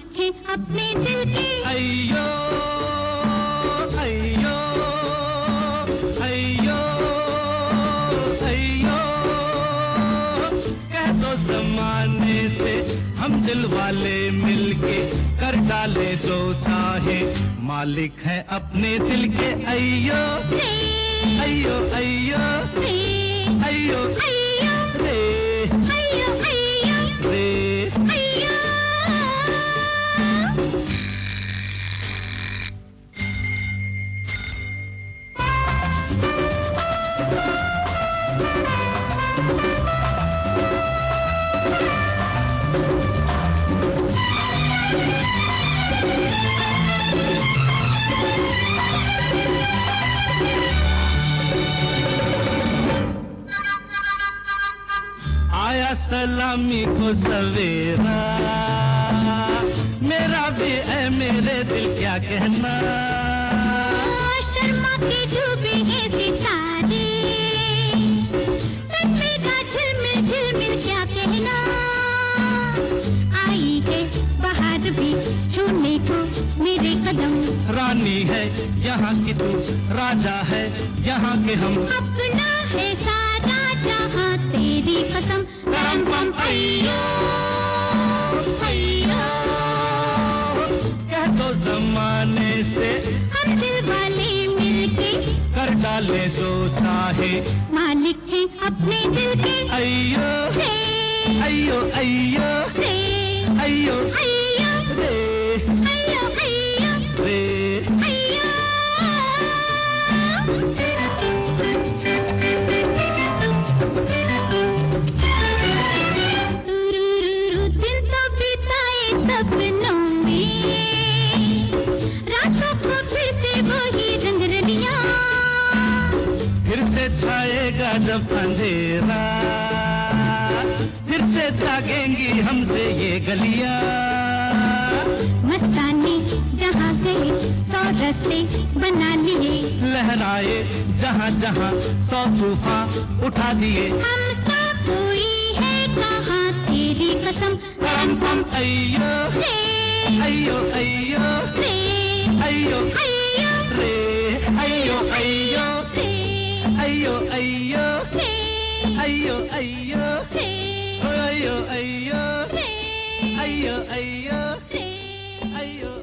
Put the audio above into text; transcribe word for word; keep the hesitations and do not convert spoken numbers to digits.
मालिक है अपने दिल के। अय्यो अय्यो अय्यो अय्यो, कह दो जमाने से हम दिल वाले मिलके कर डाले जो चाहे, मालिक है अपने दिल के। अय्यो अय्यो अय्यो अय्यो अय्यो रे, अय्यो अय्यो रे। अय्यो। आया सलामी को सवेरा, मेरा भी है मेरे दिल क्या कहना। शर्मा के डूबे हैं सितारे, तन मेरा झिलमिल झिलमिल क्या कहना। आई है बाहर भी छूने को मेरे कदम, रानी है यहाँ की तू, राजा है यहाँ के हम। अपना है सारा जहाँ तेरी कसम। रम पम अय्यो अय्यो, कह दो जमाने से हम दिल वाले मिलके कर डाले जो चाहे, मालिक है अपने दिल के। अय्यो रे अय्यो अय्यो रे अय्यो अय्यो रे, अय्यो अय्यो रे। अय्यो। तुरुरुरु दिन तो बिताए सपनों में, रातों को फिर से वही रंग रलियां। फिर से छाएगा जब अंधेरा, फिर से जागेंगी हमसे ये गलियां। मस्तानी जहाँ गए सौ रास्ते बना लिए, लहराए जहाँ जहाँ सौ तूफान उठा दिए। हम सा कोई है कहाँ तेरी कसम। रम पम अय्यो रे अय्यो अय्यो रे अय्यो अय्यो रे, अय्यो अय्यो रे अय्यो अय्यो रे अय्यो अय्यो रे अय्यो अय्यो रे अय्यो अय्यो रे अय्यो।